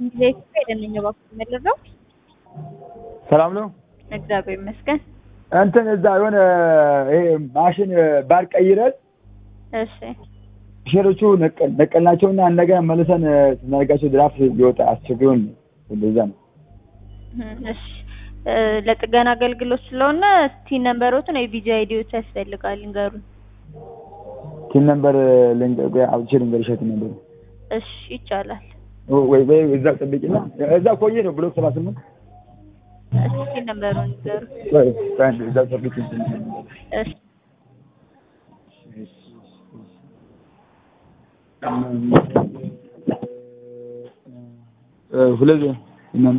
እንዴት አይደለም ባክህ መለለው ሰላም ነው እግዚአብሔር ይመስገን አንተን እዛ የሆነ ይሄ ማሽን ባር ቀይረን እሺ ሸሮቹ ነቀልናቸውና እንደገና መልሰን ስናደርጋቸው ድራፍት ሊወጣ አስቸግሮን እንደዛ ነው እሺ ለጥገና አገልግሎት ስለሆነ ቲ ነምበሮትን የቪጂ አይዲዎች ያስፈልጋል እንገሩን ቲ ነምበር ልንገርሽ ነበር እሺ ይቻላል ወይ እዛ ጠብቂና እዛ ቆየ ነው ብሎክ 78 እሺ ነምበሩን ንገሩ ወይ ታንድ እዛ ጠብቂ እሺ ሁለት